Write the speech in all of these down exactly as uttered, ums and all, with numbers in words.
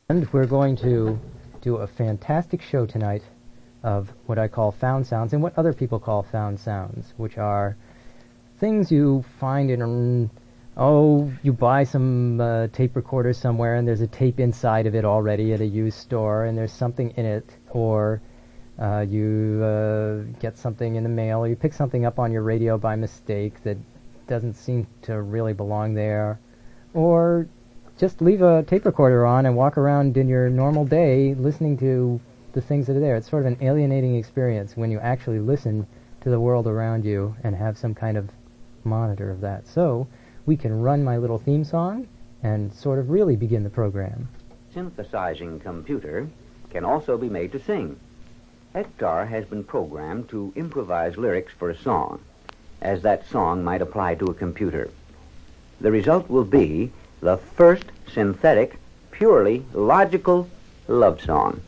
And we're going to do a fantastic show tonight of what I call found sounds and what other people call found sounds, which are things you find in, oh, you buy some uh, tape recorder somewhere and there's a tape inside of it already at a used store and there's something in it, or uh, you uh, get something in the mail, or you pick something up on your radio by mistake that doesn't seem to really belong there, or just leave a tape recorder on and walk around in your normal day listening to the things that are there. It's sort of an alienating experience when you actually listen to the world around you and have some kind of monitor of that. So we can run my little theme song and sort of really begin the program. Synthesizing computer can also be made to sing. Hector has been programmed to improvise lyrics for a song, as that song might apply to a computer. The result will be the first synthetic, purely logical love song.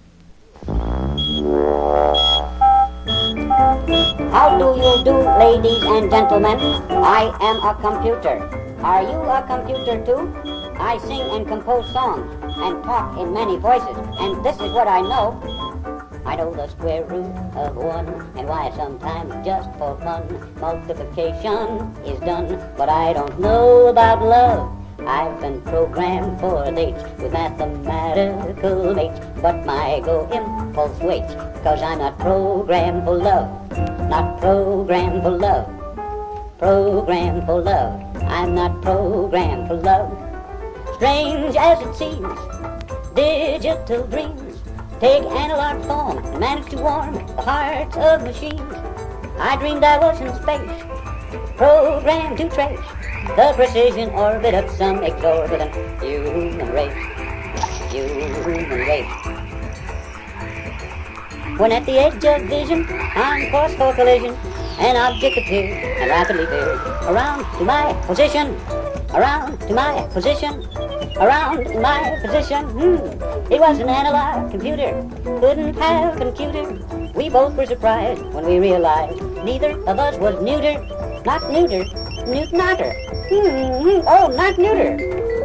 How do you do, ladies and gentlemen? I am a computer. Are you a computer too? I sing and compose songs and talk in many voices, and this is what I know. I know the square root of one, and why sometimes just for fun multiplication is done, but I don't know about love. I've been programmed for dates with mathematical mates, but my go impulse waits, cause I'm not programmed for love, not programmed for love, programmed for love, I'm not programmed for love. Strange as it seems, digital dreams take analog form and manage to warm the hearts of machines. I dreamed I was in space, programmed to trace the precision orbit of some exorbitant human race, human race. When at the edge of vision, on course for collision, an object appeared and rapidly veered around to my position, around to my position, around to my position. Hmm. It was an analog computer, couldn't have computer. We both were surprised when we realized neither of us was neuter, not neuter, Newtonator. Hmm, oh, not neuter.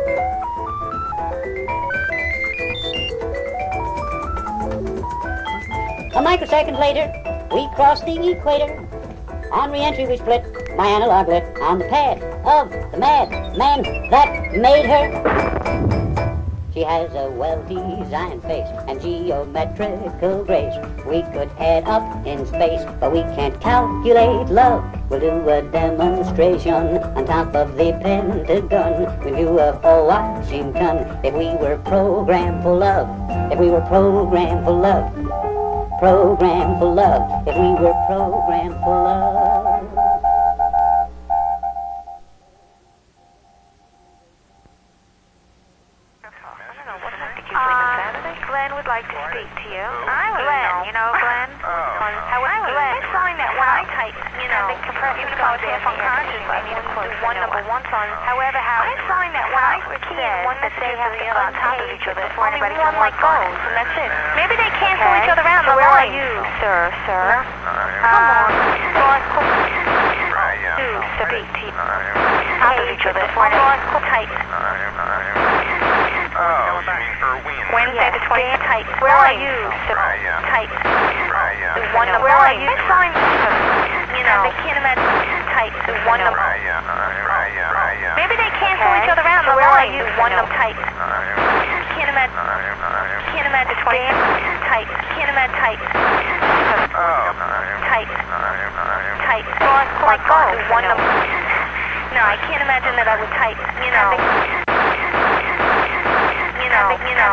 A microsecond later, we crossed the equator. On re-entry we split, my analog lit on the pad of the mad man that made her. She has a well-designed face and geometrical grace. We could head up in space, but we can't calculate love. We'll do a demonstration on top of the Pentagon. We'll do a for Washington if we were programmed for love. If we were programmed for love. Programmed for love. If we were programmed for love. Glenn would like to speak to you. I would Glenn, know. You know, Glenn. Oh. How I would Glenn. I'm finding that when I type, you know, they compress even if I was unconscious, I need to put one number one on. However, how I'm finding that when I key in one that they have to come on top of each other before anybody can like goes, and that's it. Maybe they cancel each other out. So where are you, sir, sir? Come on. To speak to you. Top of each other before anybody type. Oh, you mean Irwin. Wednesday the twentieth. Tight. Where are you? Tight. The one number. Where are you? Sign. You know. They can't imagine. Tight. The one number. Maybe they cancel each other out. Where are you? One number. Tight. Can't imagine. Can't imagine the twentieth. Tight. Can't imagine. Tight. Oh. Tight. Tight. Like go. One number. No, I can't imagine that I would type. You know. You know, you know,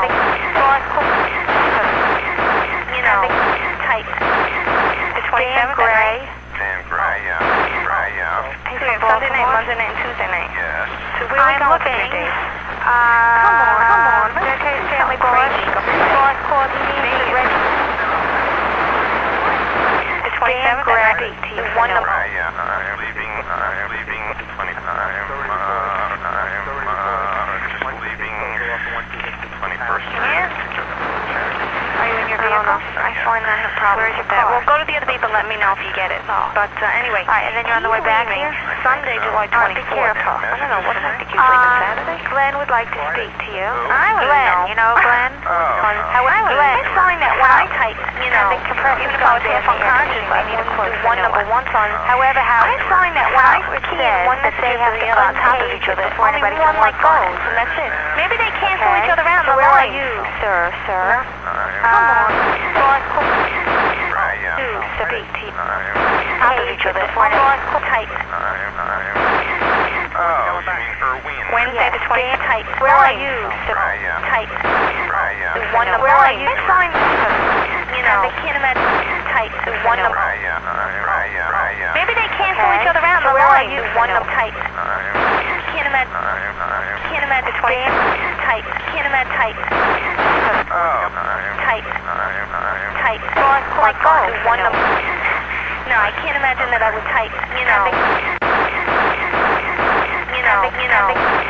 you know, tight. The twenty-seventh, Gray. Dan Gray, yeah. Gray, yeah. Sunday night, Monday night, and Tuesday night. Yes. So where are we going for days? Uh, come on, come on. Let's take family boss. Boss called me. Ready. The twenty-seventh, Gray. The one number. Gray, yeah. I'm leaving, I'm leaving the twenty-fifth. Are you in your vehicle? I find that a problem. Where's your car? Well, go to the other beep and let me know if you get it. But uh, anyway. All right, and then you're on the way back here? Sunday, July twenty-fourth. I don't know, what if I think you're leaving Saturday? Glenn would like to speak to you. I would Glenn, know. You know, Glenn. tight, you know, they compress even though it's half unconscious, I need to do one number one song. However, how I'm finding that when I key in one that they have to on top of each other before anybody can work goes, and that's it. Maybe they cancel each other out. So where are you, sir, sir? Come on. Two, three, T. Top of each other before anybody tight. Oh, you mean Irwin. Wednesday the twentieth, tight. Where are you, sir? Tight. One number. Where are you? You know, they can't imagine tight. One number. Maybe they cancel each other out. Where are you? One number tight. Can't imagine. Can't imagine the twenty. Tight. Can't imagine tight. Oh. Tight. Tight. Like go. One number. No, I can't imagine that I would tight. You know. You know. You know.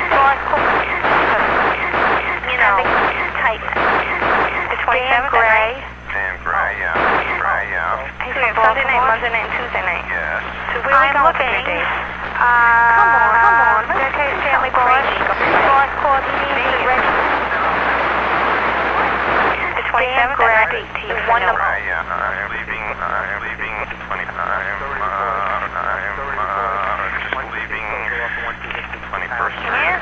You know. Tight. The twenty-seventh. Gray. Dan Gray, yeah. Gray, yeah. So we have Sunday night, Monday night, and Tuesday night. Yes. So where are we going for your days? Uh, come on, come on. Let's take family board. Boss called me. The twenty-seventh and the eighteenth. One number. Gray, yeah. I'm leaving, I'm leaving the twenty-ninth. I'm, uh, I'm, uh, just leaving the twenty-first. Yeah.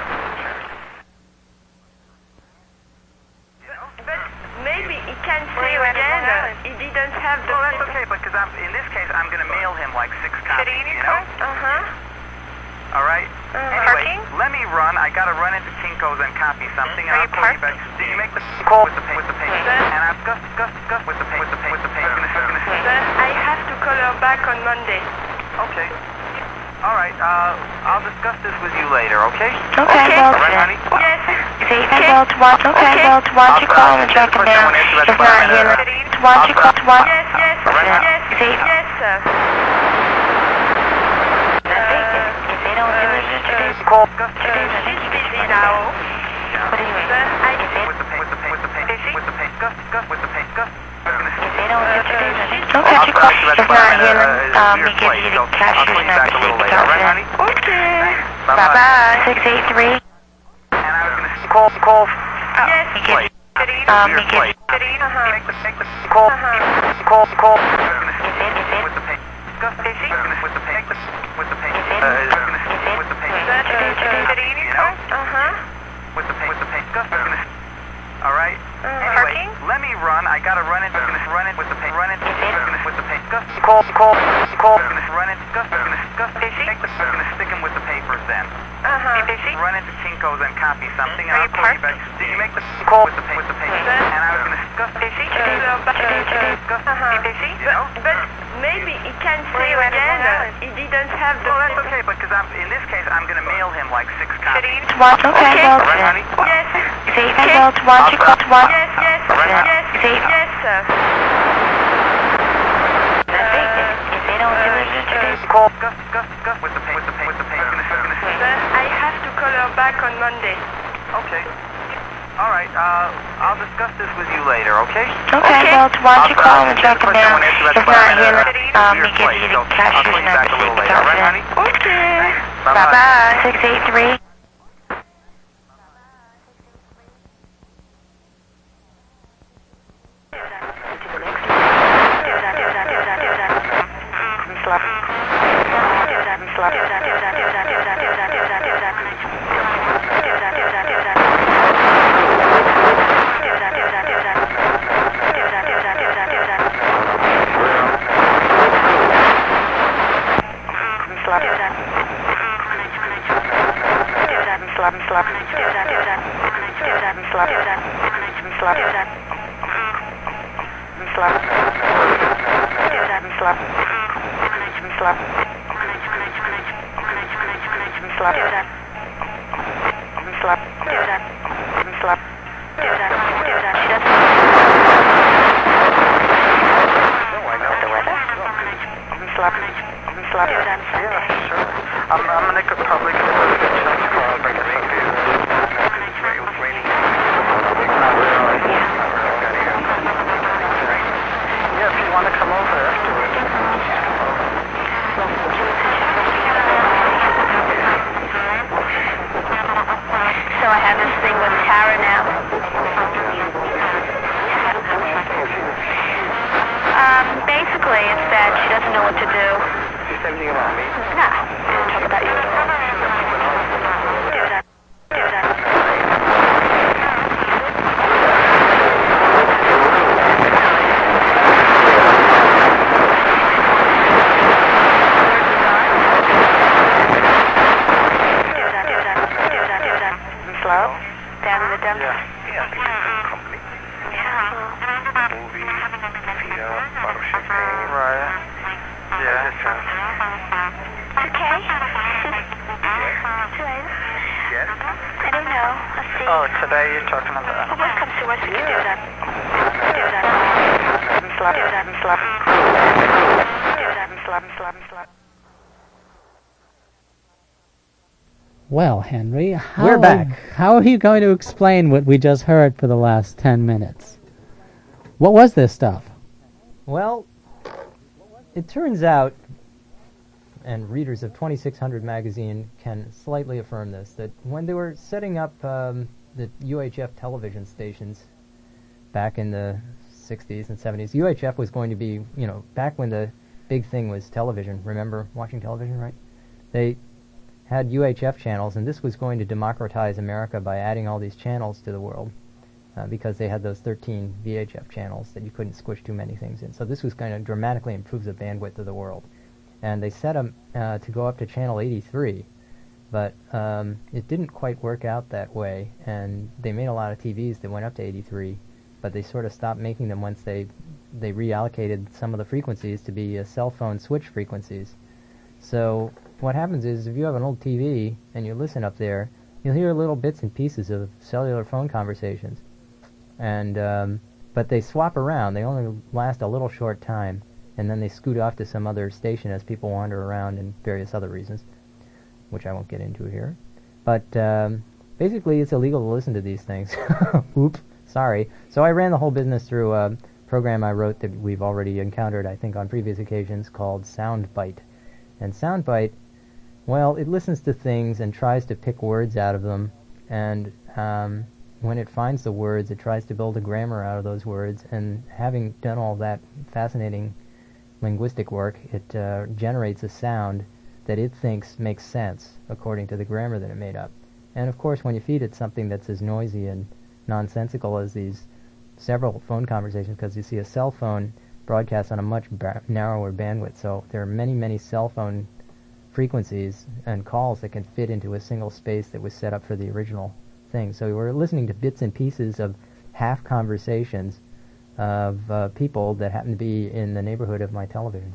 Maybe he can say again, uh, he didn't have the... Well, that's okay, because I'm, in this case, I'm going to mail him like six copies, you know? Uh-huh. All right? Uh, Anyway, parking? let me run. I got to run into Kinko's and copy something, and Are I'll you call you parked? back. Did you make the call with the pay, with the pay? And I've gus, gus, gus with the pay, with the pay, with the pay. Gonna, gonna, Then I have to call her back on Monday. okay. All right, uh, I'll discuss this with you later, okay? Okay, Okay. well, All right, honey? Yes. see, well, why, okay, well, why don't you call him and track him down? If not here, why don't you call, why? Yes, yes, yes, See, yes, sir. I think if, if they don't do it today, Call gus, Uh, she's busy now. but anyway, Then I... if they, with the pay, with the pay, with the pay, with the pay, gus, gus, with the pay, gus. if they don't do it today, okay, you call, if not here, then, um, we give you the cashier's number so you can talk to them. Okay. Bye-bye. six eight three, And I was going to call, call, Yes. we give, um, we give, Uh-huh. make the, make the, call, call, call. if they, if they, With the pay, gus, with the pay, with the pay, if they, uh, with the pay, Then, uh, uh, you know? Uh-huh. With the pay, with the pay, gus, all right? Uh, Anyway, parking? let me run. I gotta run it, run it with the pay, run it with the pay, gus, call, call, call, run it, gus, gus, make the, gonna stick him with the papers then. Uh-huh. Run into Kinko's and copy something, and Are I'll you call you parked? back. Did you make the call with the pay, with the pay? And I was gonna gus, Uh, but, uh, uh, uh-huh. you know? But maybe he can say again, uh, he didn't have the... Well, that's okay, because I'm, in this case, I'm gonna mail him like six copies. why, okay, well, All right, honey? Yes. see, well, why don't you call, why? Yes, yes, yes, See, yes, sir. I think if, if they don't do it today, Call gus, gus, gus with the pay, with the pay, with the pay. Then I have to call her back on Monday. Okay. All right. Uh, I'll discuss this with you later. Okay? okay, well, why don't you call him and track him down? If not here, um, we give you the cashier's number so you can talk to them. Okay. Bye-bye. six eight three. I'm, I'm gonna go probably get a really good chance tomorrow. Bring it up here. It was raining. Yeah, if you want to come over afterwards. So I have this thing know what to do. She said anything about me? No, she didn't talk about you at all. Do that. Do that. Slow? Down in the dump? Yeah. Yeah, good company. Yeah. Movie, Vita, bottle of champagne. Right. Yeah. It's okay. Today? Yes? I don't know. Let's see. Oh, today you're talking about... Well, what comes to us, we can do that. Do that. Slap, Do that. slap. Do that. Slap, slap, slap. Well, Henry, how We're back. How are you going to explain what we just heard for the last ten minutes? What was this stuff? Well, it turns out, and readers of twenty-six hundred magazine can slightly affirm this, that when they were setting up um, the U H F television stations back in the sixties and seventies, U H F was going to be, you know, back when the big thing was television. Remember watching television, right? They had U H F channels, and this was going to democratize America by adding all these channels to the world, uh, because they had those thirteen V H F channels that you couldn't squish too many things in. So this was going to dramatically improve the bandwidth of the world. And they set them uh, to go up to channel eighty-three, but um, it didn't quite work out that way, and they made a lot of T Vs that went up to eighty-three, but they sort of stopped making them once they they reallocated some of the frequencies to be uh, cell phone switch frequencies. So what happens is, if you have an old T V and you listen up there, you'll hear little bits and pieces of cellular phone conversations, and um, but they swap around. They only last a little short time, and then they scoot off to some other station as people wander around and various other reasons, which I won't get into here. But um, basically, it's illegal to listen to these things. Oops, sorry. So I ran the whole business through a program I wrote that we've already encountered, I think, on previous occasions, called SoundBite. And SoundBite, well, it listens to things and tries to pick words out of them, and um, when it finds the words, it tries to build a grammar out of those words, and having done all that fascinating linguistic work, it uh, generates a sound that it thinks makes sense according to the grammar that it made up. And of course, when you feed it something that's as noisy and nonsensical as these several phone conversations, because you see a cell phone broadcasts on a much ba- narrower bandwidth, so there are many, many cell phone frequencies and calls that can fit into a single space that was set up for the original thing. So we're listening to bits and pieces of half conversations of uh, people that happen to be in the neighborhood of my television.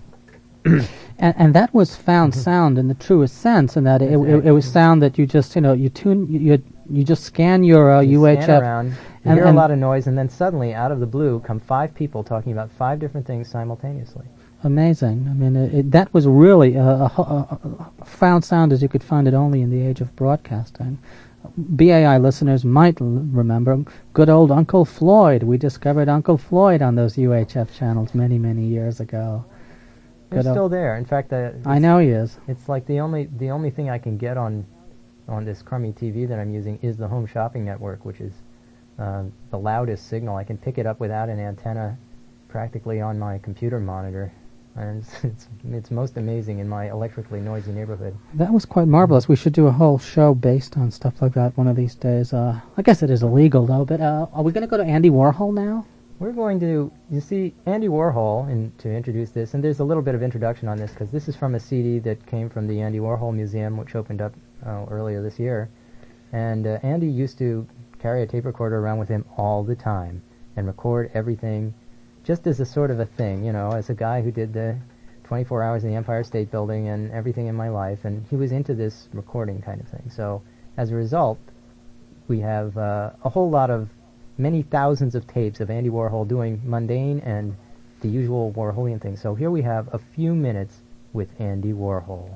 and, and that was found sound in the truest sense, in that it, it, it was sound that you just, you know, you tune, you you, you just scan your uh, you U H F. Scan around, you and, hear and a lot of noise, and then suddenly, out of the blue, come five people talking about five different things simultaneously. Amazing. I mean, it, it, that was really a, a, a, a found sound as you could find it only in the age of broadcasting. B A I listeners might l- remember good old Uncle Floyd. We discovered Uncle Floyd on those U H F channels many, many years ago. They're Good still old- there. In fact, uh, I know he is. It's like the only the only thing I can get on on this crummy T V that I'm using is the Home Shopping Network, which is uh, the loudest signal. I can pick it up without an antenna practically on my computer monitor. And it's, it's, it's most amazing in my electrically noisy neighborhood. That was quite marvelous. We should do a whole show based on stuff like that one of these days. Uh, I guess it is illegal, though, but uh, are we going to go to Andy Warhol now? We're going to, you see, Andy Warhol, and to introduce this, and there's a little bit of introduction on this, because this is from a C D that came from the Andy Warhol Museum, which opened up uh, earlier this year. And uh, Andy used to carry a tape recorder around with him all the time and record everything just as a sort of a thing, you know, as a guy who did the twenty-four hours in the Empire State Building and everything in my life, and he was into this recording kind of thing. So as a result, we have uh, a whole lot of many thousands of tapes of Andy Warhol doing mundane and the usual Warholian things. So here we have a few minutes with Andy Warhol.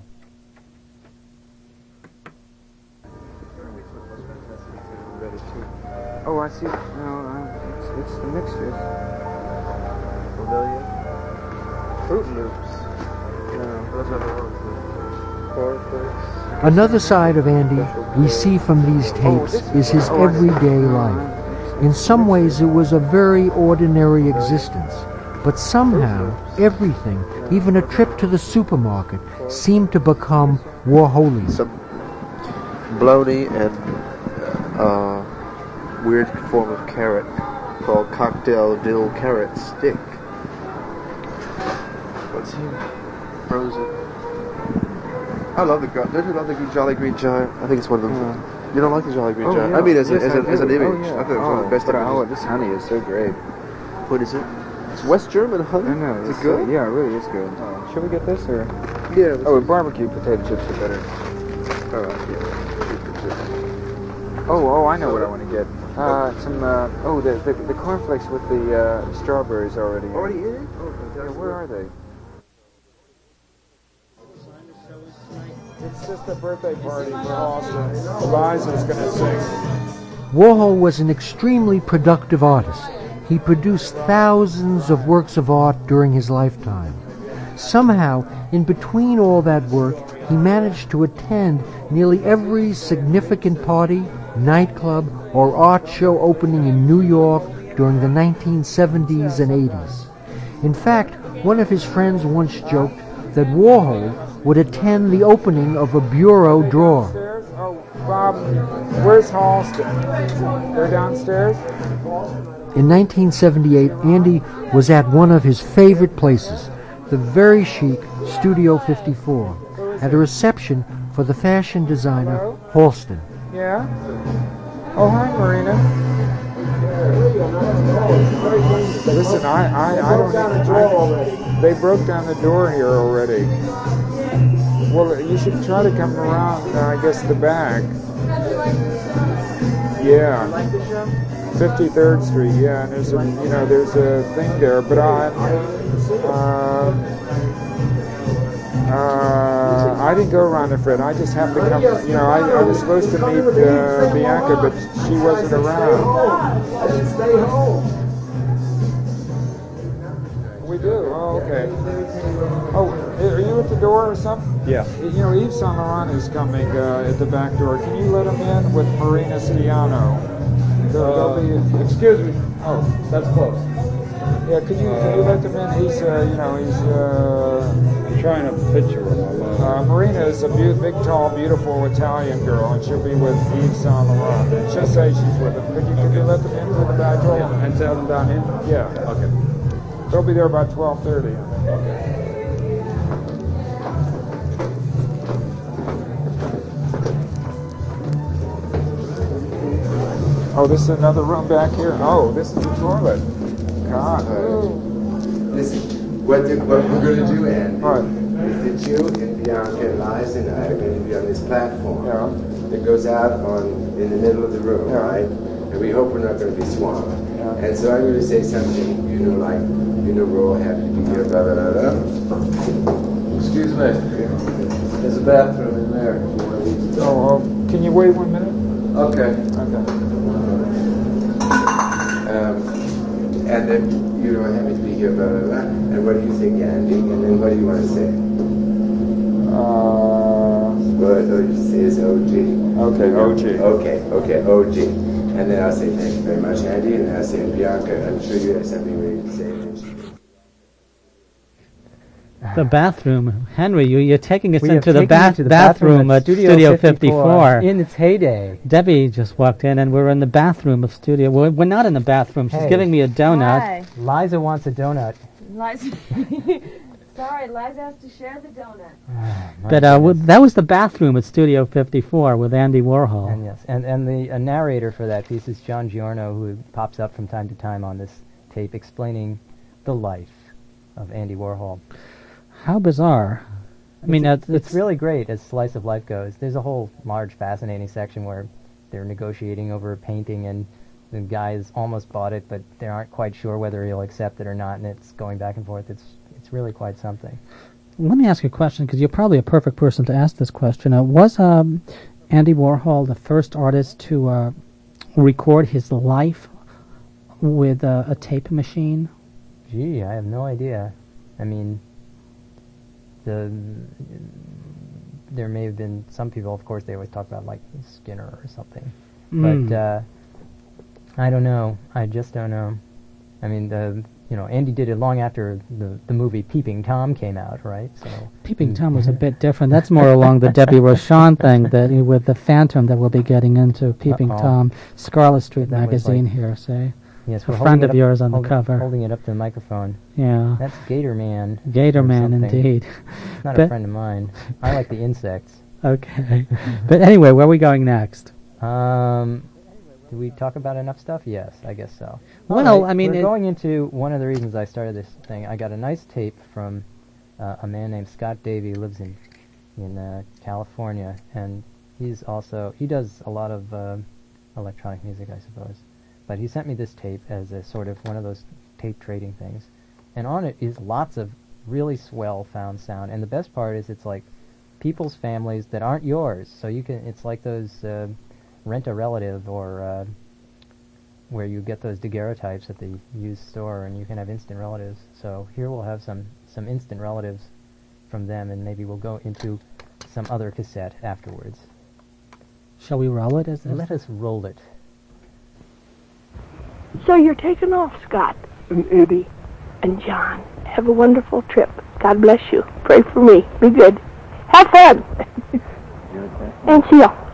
Oh, I see. No, no, it's, it's the mixtures. Fruit Loops. No, those are the ones. Cornflakes. Another side of Andy we see from these tapes is his everyday life. In some ways, it was a very ordinary existence. But somehow, everything, even a trip to the supermarket, seemed to become Warholian. Some bologna and uh, weird form of carrot called cocktail dill carrot stick. What's here? Frozen. I love the. Don't you love the Jolly Green Giant? I think it's one of them. Yeah. You don't like the Jolly Green oh, Giant? Yeah. I mean, as, yes, a, as, a, as an image, oh, yeah. I thought it was oh, one of the best but, images. Oh, this honey is so great. What is it? It's West German honey. I know. Is It's it good? Uh, yeah, it really is good. Uh, should we get this or? Yeah. Oh, and barbecue potato chips are better. All right. Yeah. Oh, oh, I know what I want to get. Uh, some. Uh, oh, the, the the cornflakes with the uh, strawberries already. Already in it? Oh, yeah, where are they? It's just a birthday party for Austin. Eliza's going to sing. Warhol was an extremely productive artist. He produced thousands of works of art during his lifetime. Somehow, in between all that work, he managed to attend nearly every significant party, nightclub, or art show opening in New York during the nineteen seventies and eighties. In fact, one of his friends once joked that Warhol would attend the opening of a bureau drawer. Oh, Bob, where's Halston? They're downstairs? In nineteen seventy-eight, Andy was at one of his favorite places, the very chic Studio fifty-four, at a reception for the fashion designer Halston. Yeah? Oh, hi, Marina. Listen, I, I, I don't I, they broke down the door here already. Well, you should try to come around, uh, I guess, the back. Yeah. fifty-third Street, yeah, and there's a, you know, there's a thing there, but I, uh, uh, I didn't go around there, Fred. I just happened to come, you know, I, I was supposed to meet uh, Bianca, but she wasn't around. I should stay home. We do? Oh, okay. Oh, are you at the door or something? Yeah. You know, Yves Saint Laurent is coming uh, at the back door. Can you let him in with Marina Stiano? They'll, they'll be, excuse me. Oh, that's close. Yeah, can you can you let them in? He's uh, you know he's. Uh, I'm trying to picture him. Uh, Marina is a be- big, tall, beautiful Italian girl, and she'll be with Yves Saint Laurent. And she'll say she's with him. Could you could you let them in through the back door? Yeah, and tell them down here. Yeah. Okay. They'll be there about twelve thirty. Okay. Oh, this is another room back here. Oh, this is the toilet. God. Listen, what, the, what we're going to do, Andy, right. is that you and Bianca and Liza and I are going to be on this platform yeah. that goes out on in the middle of the room, yeah. right? And we hope we're not going to be swamped. Yeah. And so I'm going to say something, you know, like, you know, we're all happy to be here, blah, blah, blah, blah. Excuse me. There's a bathroom in there. Oh, oh, can you wait one minute? Okay. Okay. Um, and then, you know, happy to be here, blah, blah, blah. And what do you think, Andy? And then what do you want to say? Uh, what do you say is O G? Okay, O G. Okay, okay, O G. And then I'll say thank you very much, Andy. And then I'll say, Bianca, I'm sure you have something ready to say. The bathroom. Henry, you, you're taking us we into the, taken ba- you to the bathroom, bathroom at Studio, Studio fifty-four, fifty-four. In its heyday. Debbie just walked in, and we're in the bathroom of Studio. We're, we're not in the bathroom. She's Hey. giving me a donut. Hi. Liza wants a donut. Liza. Sorry, Liza has to share the donut. But uh, w- that was the bathroom at Studio fifty-four with Andy Warhol. And yes, and, and the uh, narrator for that piece is John Giorno, who pops up from time to time on this tape explaining the life of Andy Warhol. How bizarre. I mean, it's, uh, it's, it's really great as slice of life goes. There's a whole large, fascinating section where they're negotiating over a painting, and the guy's almost bought it, but they aren't quite sure whether he'll accept it or not, and it's going back and forth. It's it's really quite something. Let me ask you a question, because you're probably a perfect person to ask this question. Uh, was um, Andy Warhol the first artist to uh, record his life with uh, a tape machine? Gee, I have no idea. I mean, the there may have been some people, of course, they always talk about, like, Skinner or something. Mm. But uh, I don't know. I just don't know. I mean, the you know, Andy did it long after the the movie Peeping Tom came out, right? So Peeping Tom was a bit different. That's more along the Debbie Rochon thing that with the Phantom that we'll be getting into. Peeping Uh-oh. Tom, Scarlet Street That was magazine like- here, say. Yes, a we're friend holding it of up- yours on hold- the cover. holding it up to the microphone. Yeah. That's Gator Man. Gator or Man, something. indeed. Not But- a friend of mine. I like the insects. Okay. But anyway, where are we going next? Um, did we talk about enough stuff? Yes, I guess so. Well, All right, I mean, we're it- going into one of the reasons I started this thing. I got a nice tape from uh, a man named Scott Davey, who lives in in uh, California, and he's also he does a lot of uh, electronic music, I suppose. But he sent me this tape as a sort of one of those tape trading things, and on it is lots of really swell found sound. And the best part is it's like people's families that aren't yours, so you can. It's like those uh, rent a relative or uh, where you get those daguerreotypes at the used store, and you can have instant relatives. So here we'll have some some instant relatives from them, and maybe we'll go into some other cassette afterwards. Shall we roll it? As Let us roll it. So you're taking off, Scott and Eddie and John. Have a wonderful trip. God bless you. Pray for me. Be good. Have fun. And see ya.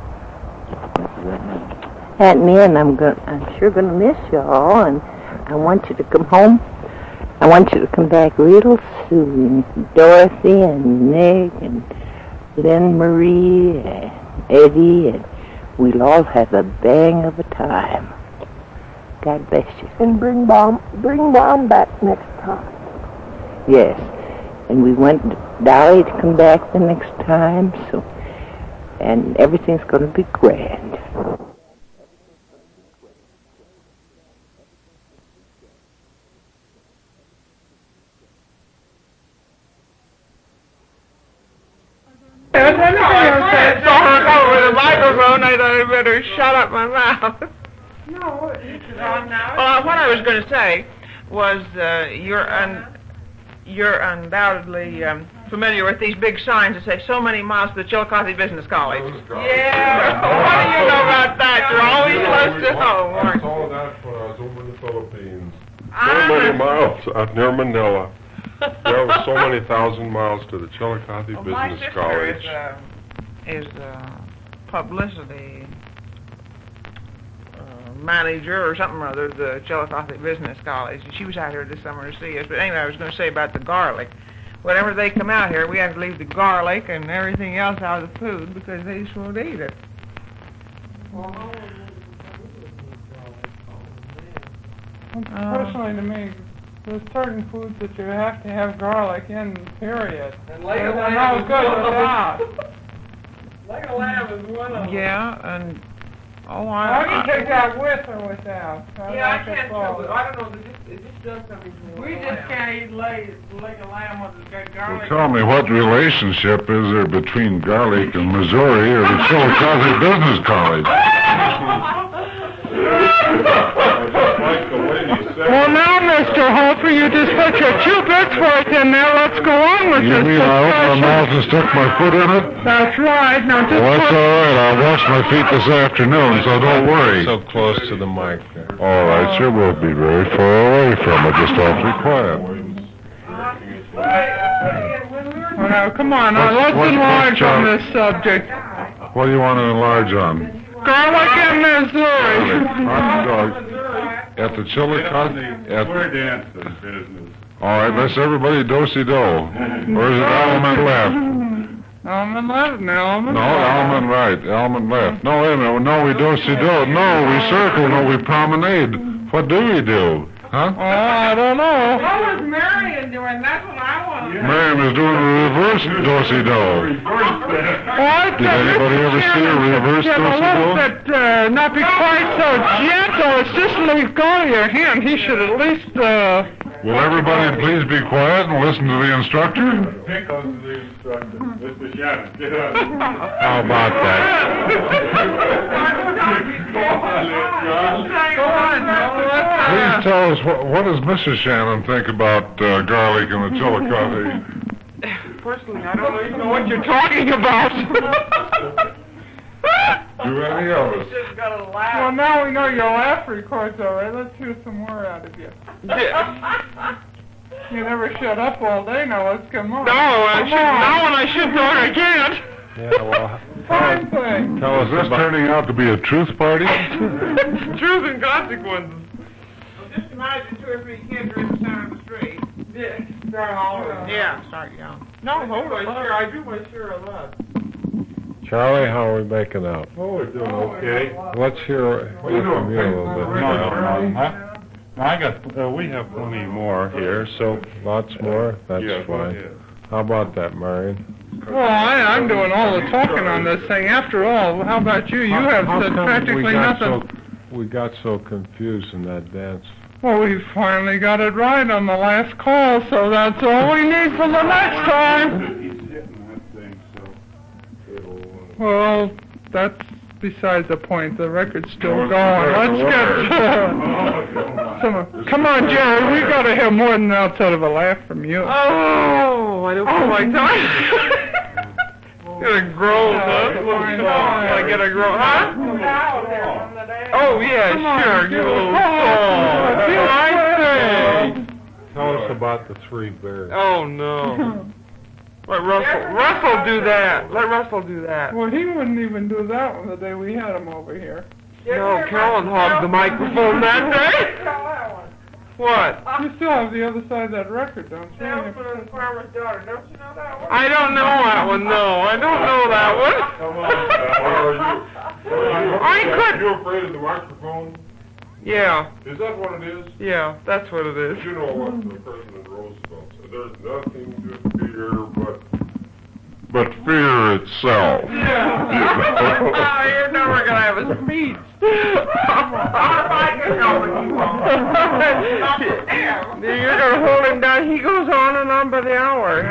Aunt Nan, I'm going. I'm sure going to miss you all, and I want you to come home. I want you to come back real soon. Dorothy and Nick and Lynn Marie and Eddie, and we'll all have a bang of a time. God bless you. And bring Mom, bring Mom back next time. Yes. And we want Dolly to come back the next time, so, and everything's going to be grand. If anything else said talk over the microphone, I thought I'd better shut up my mouth. No, it's on now. Well, what I was going to say was uh, you're un- you're undoubtedly um, familiar with these big signs that say so many miles to the Chillicothe Business College. Yeah. What do you know about that? You're always close to home, I aren't saw that when I was over in the Philippines. So Ah. many miles out near Manila. There was so many thousand miles to the Chillicothe Well, my Business sister College. is, uh, is uh, publicity uh, manager or something or other at the Chillicothe Business College. She was out here this summer to see us. But anyway, I was going to say about the garlic. Whenever they come out here, we have to leave the garlic and everything else out of the food because they just won't eat it. Personally, to me, there's certain foods that you have to have garlic in, period. And leg of they're lamb no is good one of them. without. Leg of lamb is one of them. Yeah, and oh, I I. can take that with or without. I Yeah, I like it can't both. tell, but I don't know, is this, is this does something to We just can't eat leg, leg of lamb with the garlic. Tell me, what relationship is there between garlic and Missouri or the Chillicothe Business College? Well, now, Mister Hofer, you just put your two bits worth in there. Let's go on with You this mean I open my mouth and stick my foot in it? That's right. Now, just Well, that's put... all right. I'll wash my feet this afternoon, so don't worry. So close to the mic there. All right, sure, we'll be very far away from it, just awfully quiet. Oh, now, come on. Now, What's- let's what's- enlarge what's, on uh, this subject. What do you want to enlarge on? Garlic in Missouri. Hot dog. At the Chillicothe? At We're dancing business. All right, let's everybody do-si-do. Or is it almond left? Almond left, no, almond No, almond right, almond left. No, wait a minute. No, we do-si-do. No, we circle. No, we promenade. What do we do? Huh? Oh, I don't know. What was Marion doing? That's what I want to know. Miriam is doing a reverse do-si-do. What? Did anybody ever see a reverse Get a little do-si-do? bit, uh, not be quite so gentle. It's just leave go of your hand. He should at least, uh... Will everybody please be quiet and listen to the instructor? Pick us the instructor. Mister Shannon, get up. How about Please tell us, what, what does Missus Shannon think about uh, garlic and the Chillicothe? Personally, I don't even know what you're talking about. Do any of us. Just gotta laugh. Well, now we know your laugh record's all right. Let's hear some more out of you. You never shut up all day. Now let's come on. No, I Come should, on. now when I should talk, I can't. Yeah, well, Fine thing. tell us, is this turning out to be a truth party? Truth and consequences. Just imagine two or three kids are in the center of the street. Yeah. Start hollering. Yeah, start yelling. No, hold on. Sure, I do my share of that. Charlie, how are we making out? Oh, we're doing okay. Let's hear What are you hear from doing? you a little bit. No, no, no. Huh? No, I got, uh, we have plenty more here, so. Lots more? That's Yeah, fine. yeah. How about that, Marion? Well, I, I'm doing all the talking on this thing. After all, how about you? You How- have how said come practically we got nothing. So, we got so confused in that dance. Well, we finally got it right on the last call, so that's all we need for the next time. He's hitting that thing, so it'll, uh, Well, that's besides the point. The record's still Oh, it's going. there, Let's the get record. some. Come on, Jerry. We got to hear more than outside of a laugh from you. Oh, I don't feel like that. Get a groan, huh? I get a groan, huh? Oh, yeah, sure. Give a little song. I say. Tell us about the three bears. Oh, no. Let Russell, Russell do that. Let Russell do that. Well, he wouldn't even do that one the day we had him over here. No, Carolyn hogged the microphone that day. What? You still have the other side of that record, don't you? Salesman and Farmer's Daughter. Don't you know that one? I don't know that one, no. I don't know that one. Come on, are you, I could- Are you afraid of the microphone? Yeah, Is that what it is? yeah, that's what it is. You know what the President Roosevelt said, there's nothing to fear but, But fear itself. Yeah. You're never going to have a speech. You're going to hold him down. He goes on and on by the hour,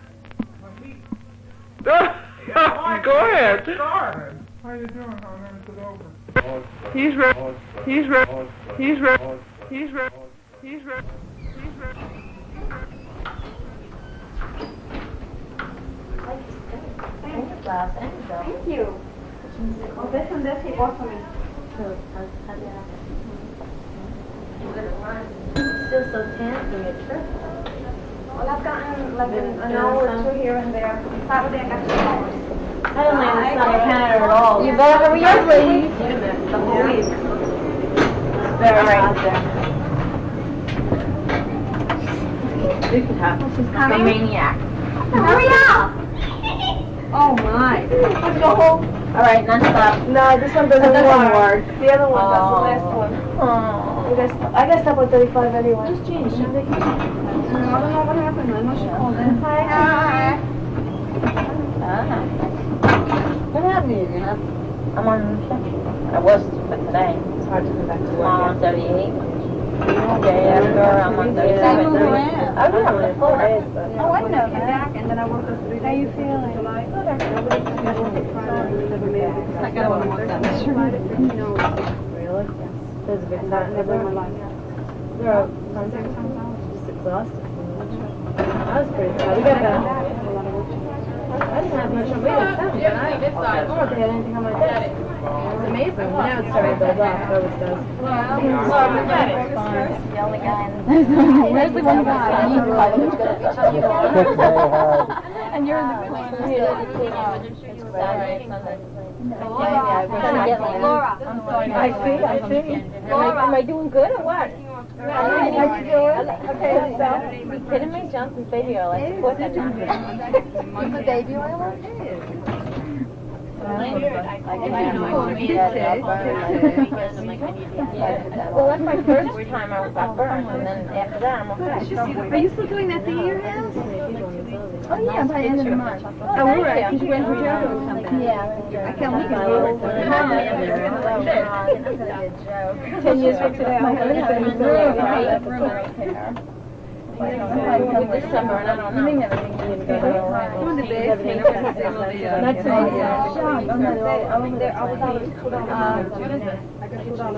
huh? Go ahead. How you doing? How long is it over? He's ready. He's ready. He's ready. He's ready. He's ready. He's ready. Thank you. Oh, this one, this he bought for me. Still so tan from your trip. Well, I've gotten like an, an hour or two here and there. Saturday I got two hours. I don't mind the sun in Canada at all. You better hurry up, please. Wait a minute, the whole week. It's very hot there. She's coming. Maniac. Hurry up! Oh my. Let's go home. All right, non-stop. No, this one doesn't work. The other one does, the last one. Oh. I guess I guess stop at thirty-five anyway. Just change. I don't know what happened. I know she called in. Hi. Hi. What happened to you? You're not... I'm on reception. I was, but today. It's hard to go back to work. I'm on thirty-eight. Day after, I'm on thirty-seven. I was on the floor. Oh, I know that. And then I worked for three days. How you feeling? I got one more done. Really? There's a big fat never in my life. There are tons of times. Just exhausted. That was pretty bad. We got that. I didn't have much on me. I don't know if they had anything on my desk. It's amazing. Now it's starting to build up. It always does. Well, look at it. The only guy. Where's the one guy? And you're in the Laura. I'm sorry. I see, I see. Laura. Am I doing good or what? How you doing? Okay, so. You kidding me? Johnson's baby oil. Like, what's that? What's the baby oil? Well, that's my first time I got burned, and then after that I'm okay. Are you still doing that thing in your house? Oh yeah, by the end of the month. Oh, right, because you went for Joe or something. Yeah, I can't believe it. Ten years from today, I'll have it in this summer, and I don't know. Doing the basement, not tonight. I'm not over there. I was out of two dollars. I got two dollars.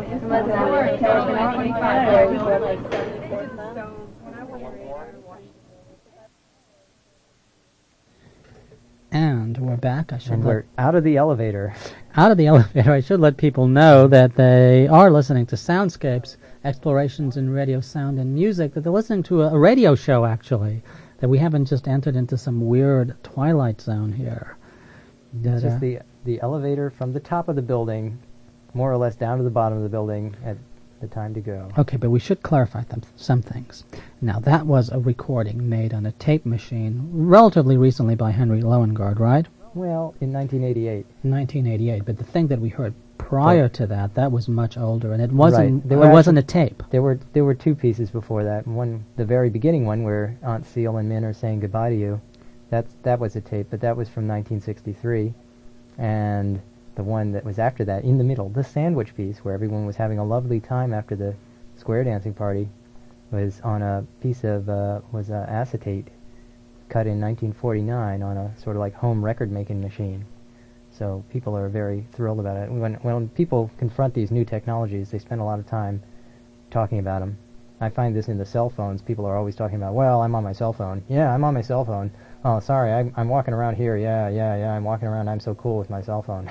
And we're back. I should And let, we're out of the elevator. out of the elevator. I should let people know that they are listening to Soundscapes, Explorations in Radio Sound and Music, that they're listening to a, a radio show, actually, that we haven't just entered into some weird twilight zone here. That, It's just uh, the the elevator from the top of the building, more or less down to the bottom of the building at the time to go. Okay, but we should clarify them, some things. Now, that was a recording made on a tape machine relatively recently by Henry Loengard, right? Well, in nineteen eighty-eight. nineteen eighty-eight, but the thing that we heard prior to that, that was much older, and it wasn't Right. There it were wasn't a actually- tape. There were there were two pieces before that. One, the very beginning one, where Aunt Seal and Min are saying goodbye to you. That's that was a tape, but that was from nineteen sixty-three, and the one that was after that, in the middle, the sandwich piece, where everyone was having a lovely time after the square dancing party, was on a piece of uh, was uh, acetate, cut in nineteen forty-nine on a sort of like home record making machine. So people are very thrilled about it. When when people confront these new technologies, they spend a lot of time talking about them. I find this in the cell phones. People are always talking about, well, I'm on my cell phone. Yeah, I'm on my cell phone. Oh, sorry, I, I'm walking around here. Yeah, yeah, yeah, I'm walking around. I'm so cool with my cell phone.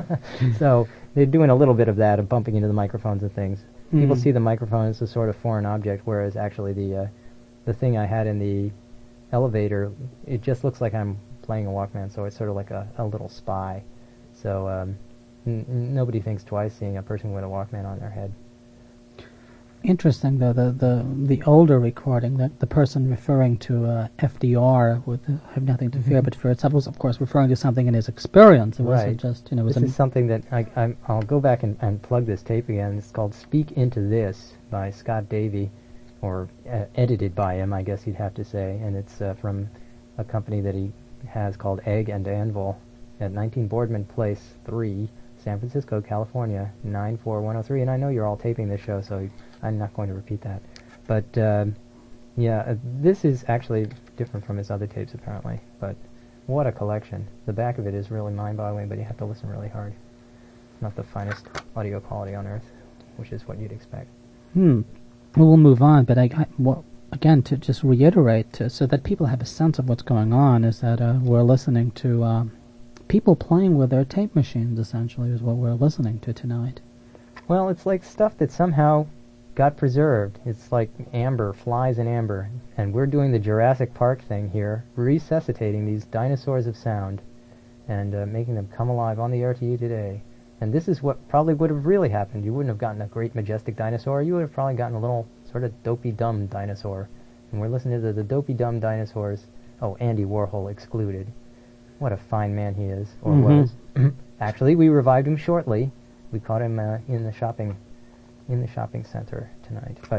So they're doing a little bit of that, of bumping into the microphones and things. People Mhm. see the microphone as a sort of foreign object, whereas actually the uh, the thing I had in the elevator, it just looks like I'm playing a Walkman, so it's sort of like a, a little spy. So um, n- n- nobody thinks twice seeing a person with a Walkman on their head. Interesting, though, the, the, the older recording, that the person referring to uh, F D R would uh, have nothing to fear Mhm. but fear itself was, of course, referring to something in his experience. It Right. wasn't just, you know, it was This an is something that I, I'm, I'll go back and, and plug this tape again. It's called Speak Into This by Scott Davey, or uh, edited by him, I guess you'd have to say. And it's uh, from a company that he has called Egg and Anvil at nineteen Boardman Place three, San Francisco, California, nine four one oh three. And I know you're all taping this show, so I'm not going to repeat that. But, um, yeah, uh, this is actually different from his other tapes, apparently. But what a collection. The back of it is really mind-boggling, but you have to listen really hard. Not the finest audio quality on earth, which is what you'd expect. Hmm. Well, we'll move on, but I, I well, again, to just reiterate, uh, so that people have a sense of what's going on, is that uh, we're listening to uh, people playing with their tape machines, essentially, is what we're listening to tonight. Well, it's like stuff that somehow got preserved. It's like amber, flies in amber. And we're doing the Jurassic Park thing here, resuscitating these dinosaurs of sound and uh, making them come alive on the air to you today. And this is what probably would have really happened. You wouldn't have gotten a great majestic dinosaur. You would have probably gotten a little sort of dopey dumb dinosaur. And we're listening to the dopey dumb dinosaurs. Oh, Andy Warhol excluded. What a fine man he is, or Mhm. was. Actually, we revived him shortly. We caught him uh, in the shopping in the shopping center tonight. But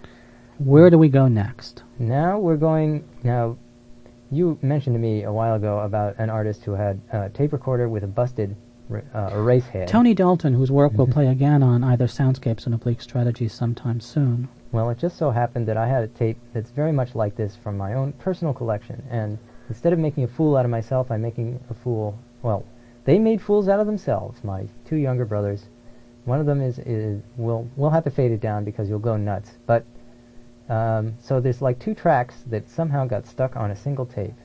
Where do we go next? now we're going... Now, you mentioned to me a while ago about an artist who had a tape recorder with a busted r- uh, erase head. Tony Dalton, whose work we'll play again on either Soundscapes and Oblique Strategies sometime soon. Well, it just so happened that I had a tape that's very much like this from my own personal collection, and instead of making a fool out of myself, I'm making a fool... Well, they made fools out of themselves, my two younger brothers. One of them is... is we'll, we'll have to fade it down because you'll go nuts. But, um, so there's like two tracks that somehow got stuck on a single tape.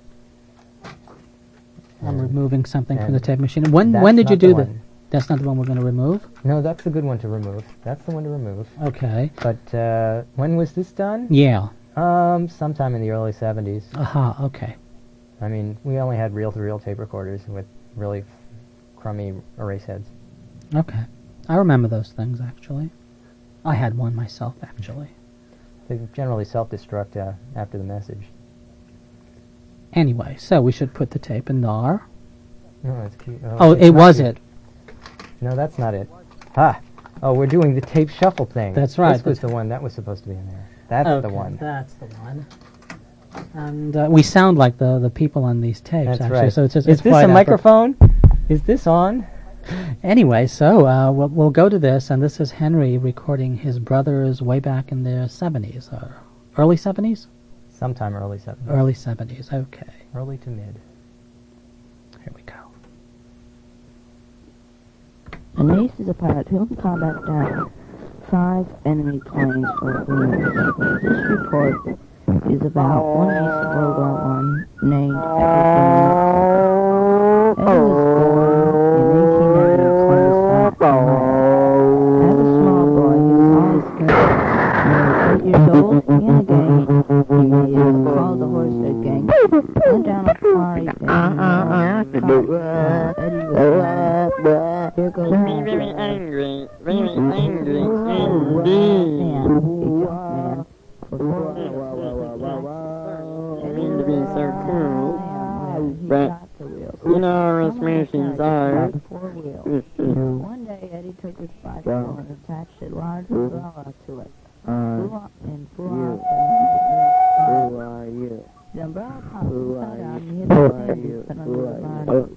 I'm removing something from and the tape machine. When that's when did you not the do that? one. That's not the one we're going to remove? No, that's the good one to remove. That's the one to remove. Okay. But, uh, when was this done? Yeah. Um, sometime in the early seventies. Aha, okay. I mean, we only had reel-to-reel tape recorders with really crummy erase heads. Okay. I remember those things, actually. I had one myself, actually. They generally self-destruct uh, after the message. Anyway, so we should put the tape in there. No, it's cute. Oh, it's it not was cute. it. No, that's not it. Ah! Oh, we're doing the tape shuffle thing. That's right, This was but- the one that was supposed to be in there. That's okay, the one. That's the one. And uh, we sound like the, the people on these tapes, That's actually. right. So it's just, Is it's this quite a appro- microphone? Is this on? Anyway, so uh, we'll, we'll go to this, and this is Henry recording his brothers way back in their seventies, or early seventies? Sometime early seventies. Early seventies, okay. Early to mid. Here we go. An ace is a pilot who can combat down five enemy planes for a few minutes. This report is about one ace of World War One named Edward Berlin. sold in a gang. He uh, called the horse a gang. Went down a quarry. Uh, Eddie was mad. Here goes Very, very angry. Very angry indeed. Man. I mean to be so cool, but you know how machines are. One day Eddie took his bicycle and attached a large umbrella to it. Flew up and flew off and Who are you? the umbrella popped Who fell are down you? near the Who are sand you? and Who under the are barn.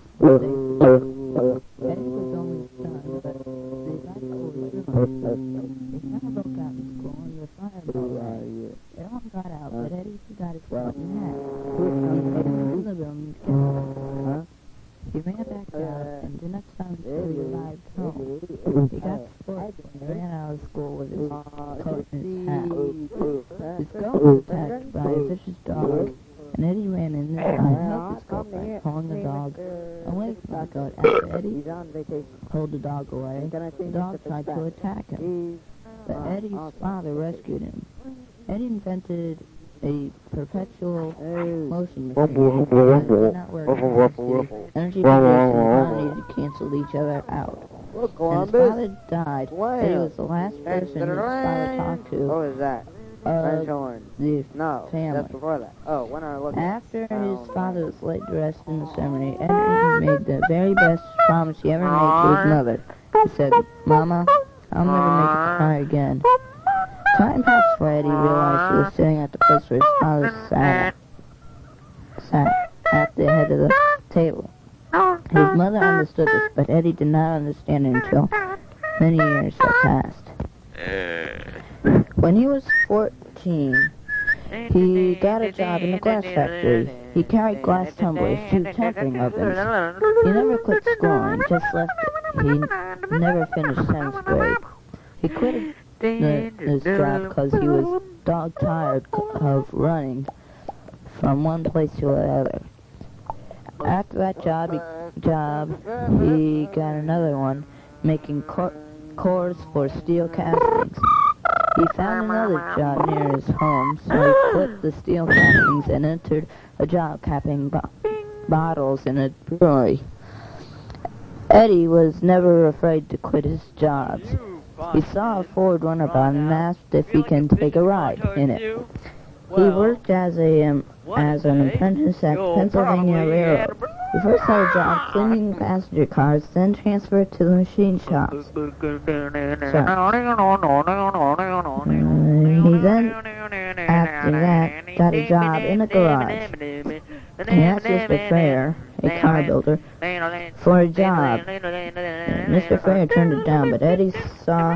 you? Eddie was only son, but the bicycle was little. They kind of broke out in school and the fire Who broke are out. you? It all got out, but Eddie forgot his fucking hat. He put it in the room and Huh? he ran back out and did not time until he arrived home. He got to sports and ran out of school with his coat and his hat. His goat was attacked by a vicious dog, and Eddie ran in this time and helped his goat by pulling the dog away from the goat. After Eddie pulled the dog away, the dog tried to attack him, but Eddie's father rescued him. Eddie invented a perpetual motion machine. It did not work because the energy produced and quantity canceled each other out. And his father died. Eddie was the last person his father talked to. What was that? Of Horn. the No, family. that's before that. Oh, when I look After his father was laid to rest in the cemetery, Eddie made the very best promise he ever made to his mother. He said, "Mama, I'll never make you cry again." Time passed for Eddie realized he was sitting at the place where his father sat, sat at the head of the table. His mother understood this, but Eddie did not understand it until many years had passed. When he was fourteen, he got a job in a glass factory. He carried glass tumblers to tempering ovens. He never quit schooling, just left it. He never finished seventh grade. He quit the, his job because he was dog tired of running from one place to another. After that job, he, job, he got another one, making cor cores for steel castings. He found another job near his home, so he quit the steel castings and entered a job capping bo bottles in a brewery. Eddie was never afraid to quit his jobs. He saw a Ford runabout and asked if he can take a ride in it. He worked as a um, as an apprentice at Pennsylvania Railroad. He first had a job cleaning passenger cars, then transferred to the machine shops. So, uh, he then, after that, got a job in a garage. He asked Mister Fair, a car builder, for a job. Mister Fair turned it down, but Eddie saw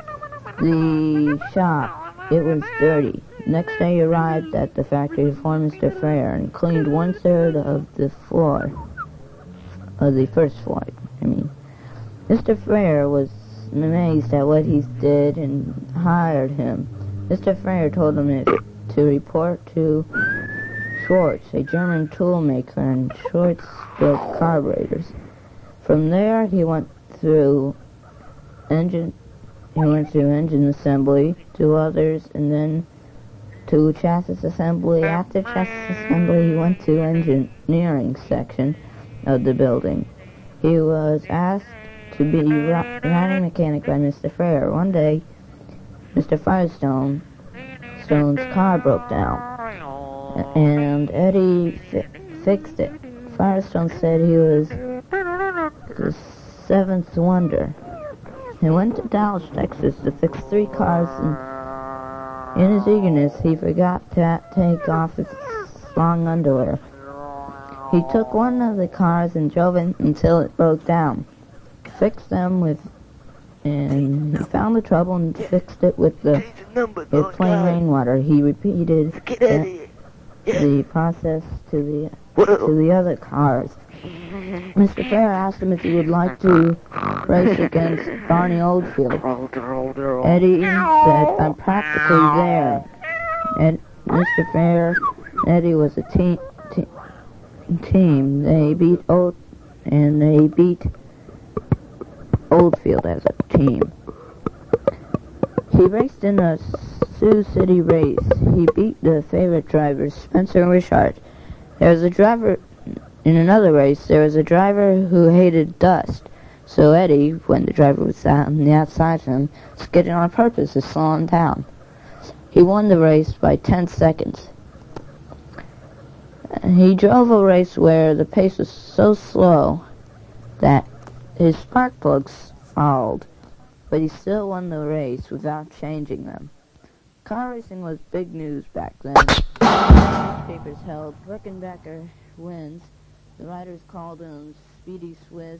the shop. It was dirty. Next day he arrived at the factory for Mister Fair and cleaned one-third of the floor, of the first floor, I mean. Mister Fair was amazed at what he did and hired him. Mister Fair told him it, to report to Schwartz, a German tool maker, and Schwartz built carburetors. From there he went through engine, he went through engine assembly to others, and then to chassis assembly. After chassis assembly, he went to engineering section of the building. He was asked to be riding mechanic by Mister Fair. One day, Mister Firestone Stone's car broke down, and Eddie fi fixed it. Firestone said he was the seventh wonder. He went to Dallas, Texas to fix three cars, and in his eagerness, he forgot to take off his long underwear. He took one of the cars and drove it until it broke down. Fixed them with, and he found the trouble and fixed it with the with plain rainwater. He repeated the, the process to the to the other cars. Mister Fair asked him if he would like to race against Barney Oldfield. Eddie said, "I'm practically there." And Mister Fair, Eddie was a team. Te team. They beat Old, and they beat Oldfield as a team. He raced in a Sioux City race. He beat the favorite drivers, Spencer and Richard. There was a driver in another race. There was a driver who hated dust. So Eddie, when the driver was on the outside of him, skidded on purpose to slow him down. He won the race by ten seconds. He drove a race where the pace was so slow that his spark plugs fouled, but he still won the race without changing them. Car racing was big news back then. Newspapers held Rickenbacker wins. The riders called him Speedy Swiss.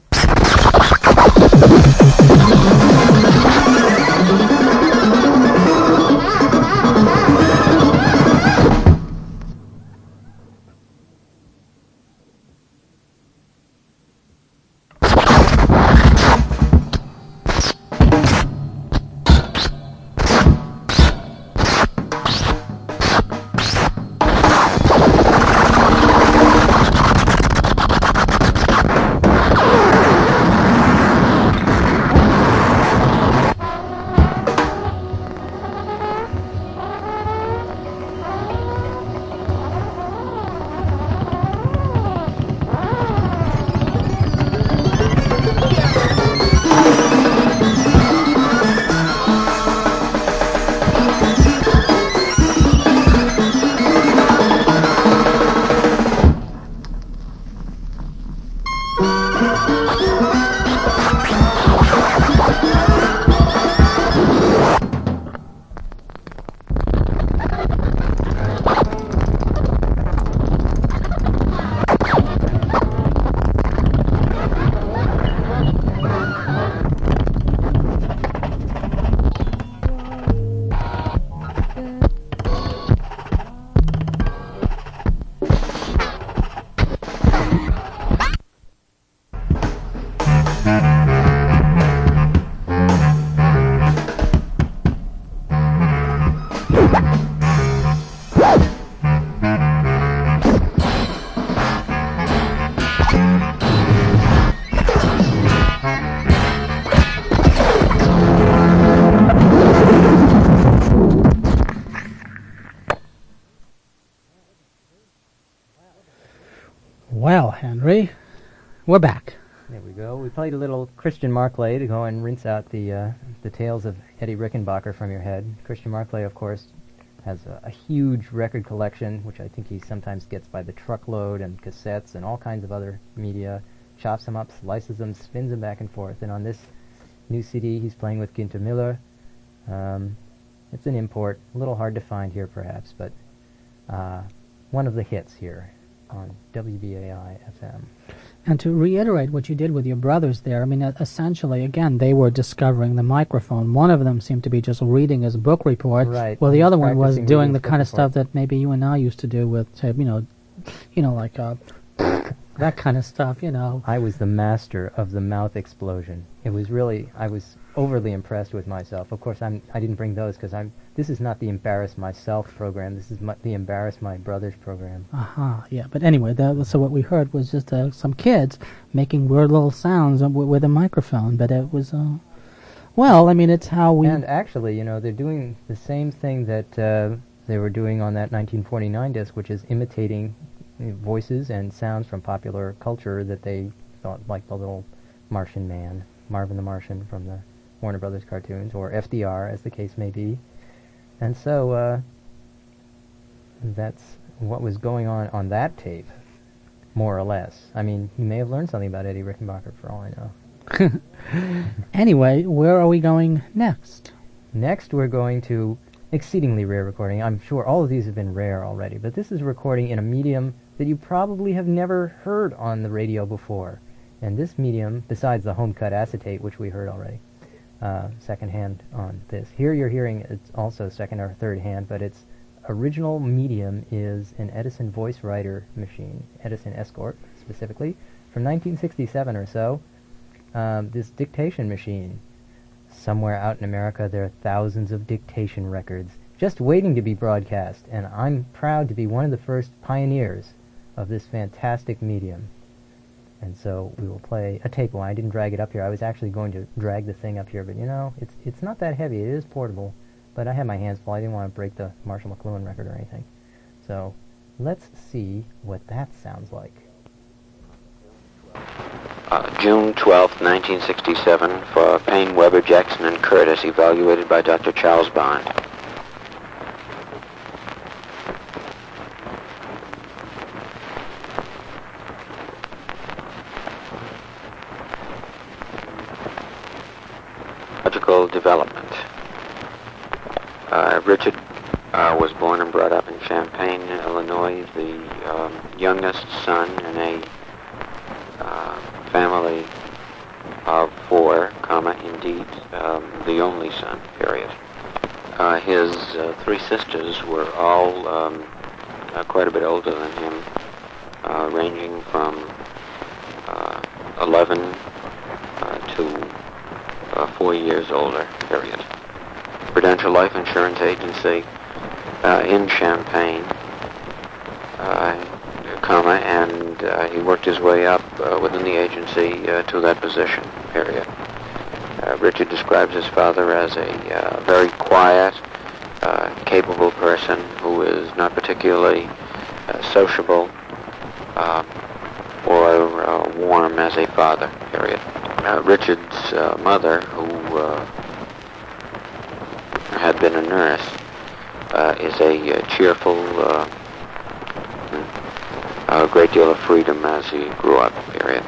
Well, Henry, we're back. There we go. We played a little Christian Marclay to go and rinse out the uh, the tales of Eddie Rickenbacker from your head. Christian Marclay, of course, has a, a huge record collection, which I think he sometimes gets by the truckload, and cassettes and all kinds of other media. Chops them up, slices them, spins them back and forth. And on this new C D, he's playing with Günther Miller. Um, it's an import, a little hard to find here perhaps, but uh, one of the hits here on W B A I F M. And to reiterate what you did with your brothers there, I mean, uh, essentially, again, they were discovering the microphone. One of them seemed to be just reading his book report, right. while the other one was Practicing doing the reading kind of his book stuff that maybe you and I used to do with, say, you know, you know, like uh, that kind of stuff, you know. I was the master of the mouth explosion. It was really, I was overly impressed with myself. Of course, I'm, I didn't bring those because I'm. This is not the Embarrass Myself program. This is my, the Embarrass My Brothers program. Aha, uh-huh, yeah. But anyway, that, so what we heard was just uh, some kids making weird little sounds w- with a microphone. But it was, uh, well, I mean, it's how we... And actually, you know, they're doing the same thing that uh, they were doing on that nineteen forty-nine disc, which is imitating voices and sounds from popular culture that they thought, like the little Martian Man, Marvin the Martian from the Warner Brothers cartoons, or F D R, as the case may be. And so uh, that's what was going on on that tape, more or less. I mean, you may have learned something about Eddie Rickenbacker for all I know. Anyway, where are we going next? Next, we're going to exceedingly rare recording. I'm sure all of these have been rare already, but this is a recording in a medium that you probably have never heard on the radio before. And this medium, besides the home-cut acetate, which we heard already, Uh, second hand on this. Here you're hearing it's also second or third hand, but its original medium is an Edison voice writer machine, Edison Escort specifically, from nineteen sixty-seven or so. Um, this dictation machine. Somewhere out in America there are thousands of dictation records just waiting to be broadcast, and I'm proud to be one of the first pioneers of this fantastic medium. And so we will play a tape one. I didn't drag it up here. I was actually going to drag the thing up here, but you know, it's it's not that heavy. It is portable, but I had my hands full. I didn't want to break the Marshall McLuhan record or anything. So let's see what that sounds like. Uh, June twelfth, nineteen sixty-seven, for Payne, Weber, Jackson, and Curtis, evaluated by Doctor Charles Bond. Logical development. Uh, Richard uh, was born and brought up in Champaign, Illinois, the um, youngest son in a uh, family of four, comma, indeed, um, the only son, period. Uh, his uh, three sisters were all um, uh, quite a bit older than him, uh, ranging from uh, eleven uh, to uh, four years older, period. Prudential Life Insurance Agency uh, in Champaign, uh, comma, and uh, he worked his way up uh, within the agency uh, to that position, period. Uh, Richard describes his father as a uh, very quiet, uh, capable person who is not particularly uh, sociable uh, or uh, warm as a father, period. Uh, Richard's uh, mother, who uh, had been a nurse, uh, is a uh, cheerful, uh, a great deal of freedom as he grew up, period.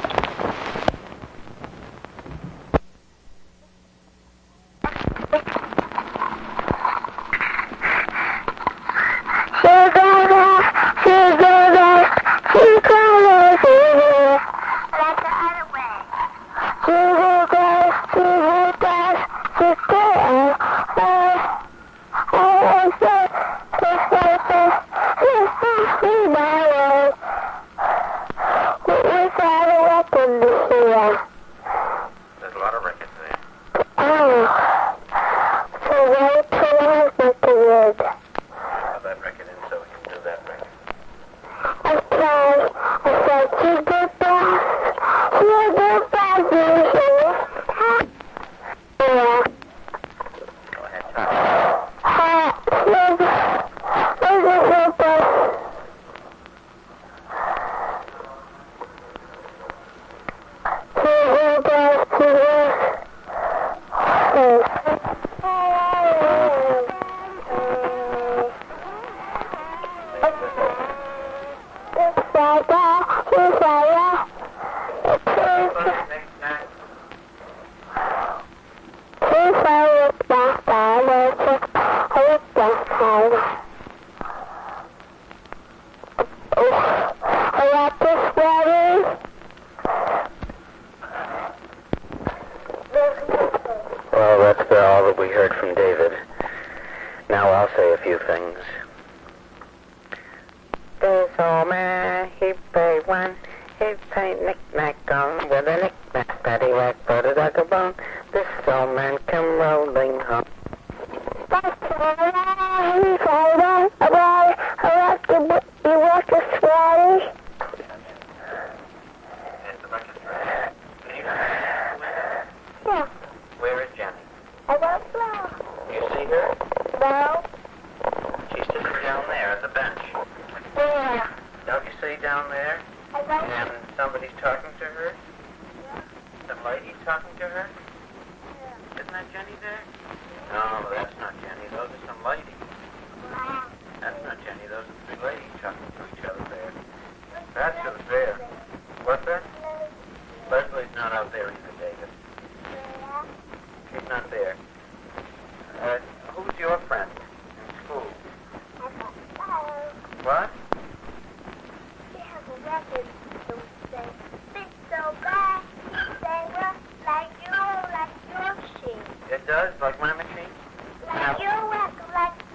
It does, like my machine? Like you work, like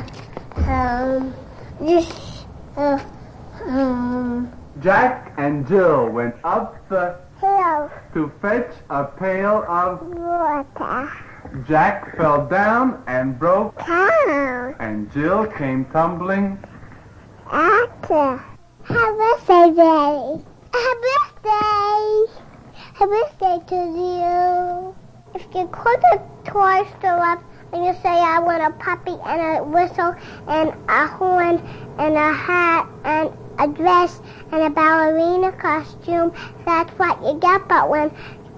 Um, this, uh, um, Jack and Jill went up the hill to fetch a pail of water. Jack fell down and broke Down. and Jill came tumbling. After. Happy birthday, Daddy. Happy birthday. Happy birthday to you. If you call the toy store up and you say I want a puppy and a whistle and a horn and a hat and a dress and a ballerina costume, that's what you get. But when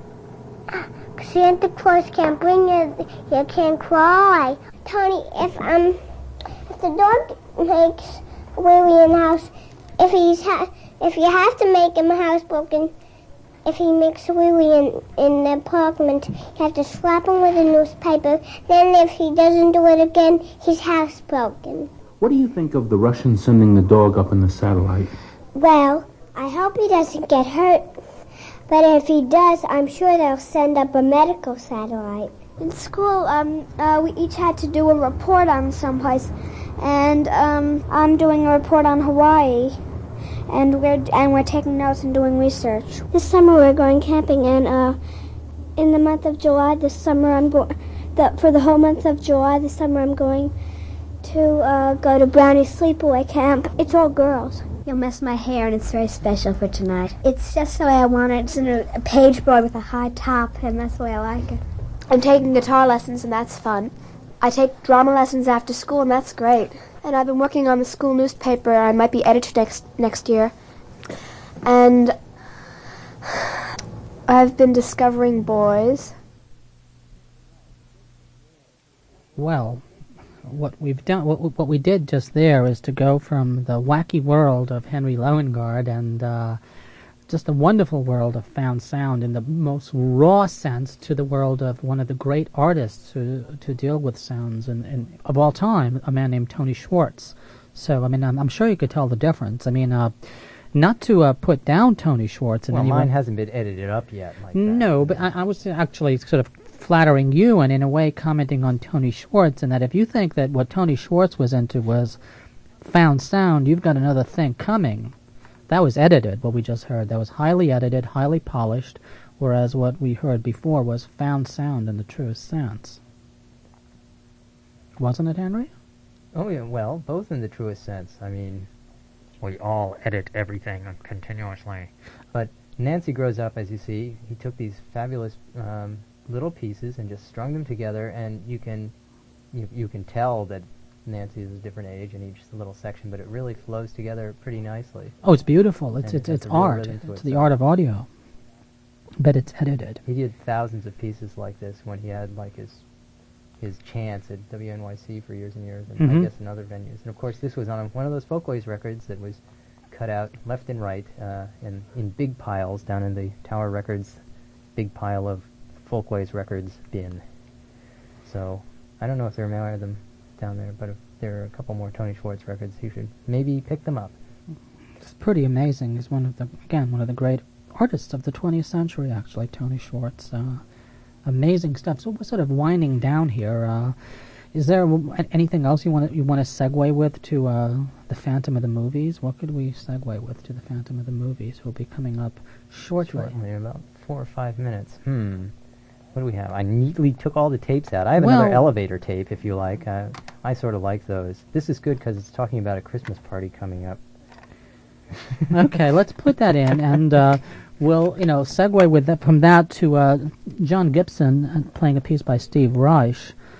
Santa Claus can't bring you, you can't cry. Tony, if um, if the dog makes Willie in the house, if he's ha- if you have to make him housebroken, if he makes Willie in in the apartment, you have to slap him with a newspaper. Then, if he doesn't do it again, he's housebroken. What do you think of the Russians sending the dog up in the satellite? Well, I hope he doesn't get hurt. But if he does, I'm sure they'll send up a medical satellite. In school, um, uh, we each had to do a report on someplace, and um, I'm doing a report on Hawaii, and we're and we're taking notes and doing research. This summer we're going camping, and uh, in the month of July this summer I'm going. The, for the whole month of July this summer I'm going to uh, go to Brownie Sleepaway Camp. It's all girls. You'll miss my hair, and it's very special for tonight. It's just the way I want it. It's in a, a pageboard with a high top, and that's the way I like it. I'm taking guitar lessons, and that's fun. I take drama lessons after school, and that's great. And I've been working on the school newspaper. I might be editor next next year. And I've been discovering boys. Well, what we've done, what, what we did just there is to go from the wacky world of Henry Loengard and uh, just a wonderful world of found sound in the most raw sense to the world of one of the great artists who, to deal with sounds and, and of all time, a man named Tony Schwartz. So, I mean, I'm, I'm sure you could tell the difference. I mean, uh, not to uh, put down Tony Schwartz. In Well, any mine way. hasn't been edited up yet. Like No, but I, I was actually sort of flattering you and in a way commenting on Tony Schwartz, and that if you think that what Tony Schwartz was into was found sound, you've got another thing coming. That was edited, what we just heard. That was highly edited, highly polished, whereas what we heard before was found sound in the truest sense. Wasn't it, Henry? Oh, yeah, well, both in the truest sense. I mean, we all edit everything continuously. But Nancy grows up, as you see. He took these fabulous um, little pieces and just strung them together, and you can you, you can tell that Nancy is a different age in each little section, but it really flows together pretty nicely. Oh, it's beautiful. It's And it's it has it's a real art. rhythm to It's it, the so- art of audio. But it's edited. He did thousands of pieces like this when he had like his his chance at W N Y C for years and years, and Mhm. I guess in other venues. And of course, this was on one of those Folkways records that was cut out left and right uh, in in big piles down in the Tower Records big pile of Folkways records bin. So I don't know if there are more of them down there, but if there are a couple more Tony Schwartz records, you should maybe pick them up. It's pretty amazing. He's one of the, again, one of the great artists of the twentieth century, actually, Tony Schwartz. Uh, amazing stuff. So we're sort of winding down here. Uh, is there w- anything else you want to you want to segue with to uh, the Phantom of the Movies? What could we segue with to the Phantom of the Movies? Will be coming up shortly. Shortly, in about four or five minutes. Hmm. What do we have? I neatly took all the tapes out. I have another Well- elevator tape, if you like. Uh, I sort of like those. This is good because it's talking about a Christmas party coming up. Okay, let's put that in, and uh, we'll, you know, segue with that, from that to uh, John Gibson uh, playing a piece by Steve Reich,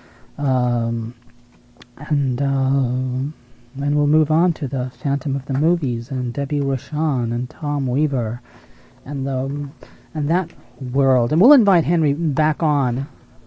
um, and uh, and we'll move on to the Phantom of the Movies and Debbie Rochon and Tom Weaver, and the and that world, and we'll invite Henry back on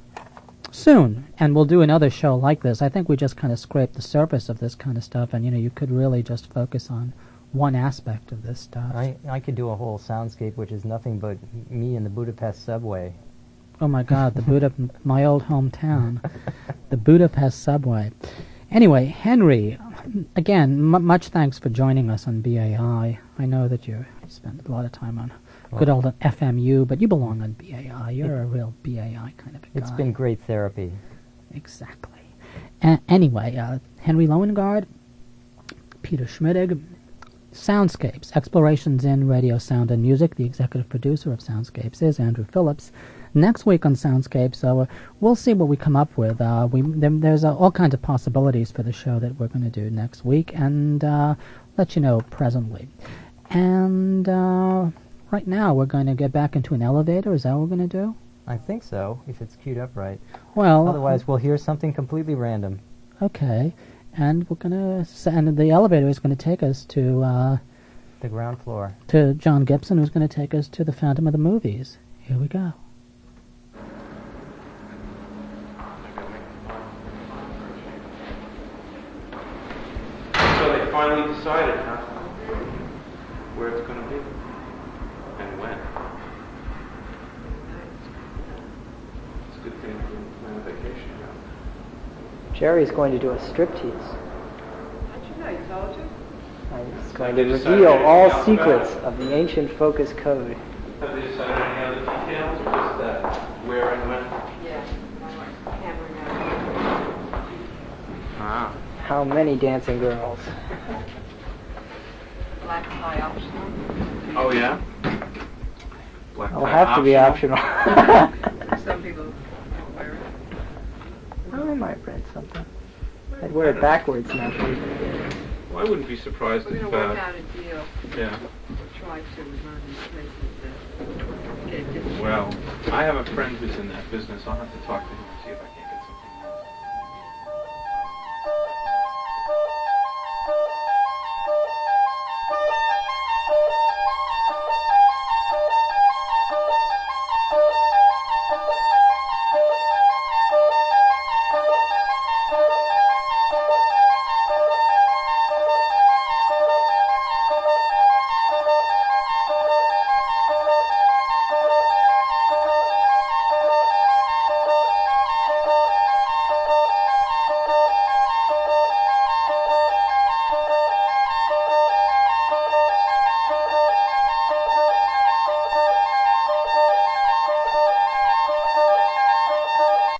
soon, and we'll do another show like this. I think we just kind of scraped the surface of this kind of stuff, and you know, you could really just focus on one aspect of this stuff. I, I could do a whole soundscape which is nothing but me in the Budapest subway. Oh my God, the Buda, my old hometown, the Budapest subway. Anyway, Henry, again, m- much thanks for joining us on B A I. I know that you spend a lot of time on good old F M U, but you belong on B A I. You're a real B A I kind of a guy. It's been great therapy. Exactly. A- anyway, uh, Henry Loengard, Peter Schmittig, Soundscapes, Explorations in Radio, Sound, and Music. The executive producer of Soundscapes is Andrew Phillips. Next week on Soundscapes, uh, we'll see what we come up with. Uh, we there, There's uh, all kinds of possibilities for the show that we're going to do next week, and uh, let you know presently. And uh, right now, we're going to get back into an elevator. Is that what we're going to do? I think so, if it's queued up right. Well, otherwise we'll hear something completely random. Okay, and we're gonna and the elevator is going to take us to uh, the ground floor. To John Gibson, who's going to take us to the Phantom of the Movies. Here we go. So they finally decided, huh? Where it's going to be and when. It's a good thing we didn't plan a vacation now. Jerry's going to do a striptease. Don't you know, he told you? He's going to reveal all secrets of the ancient focus code. Have they decided any other details or just that where and when? Yeah. Ah. How many dancing girls? Black tie optional. Oh, yeah? Black It'll tie have to be optional. Some people don't wear it. Oh, I might rent something. I'd wear it backwards now. Well, I wouldn't be surprised We're if... going to work uh, out a deal. Yeah. We'll try to run these places that get it. Well, I have a friend who's in that business. I'll have to talk to him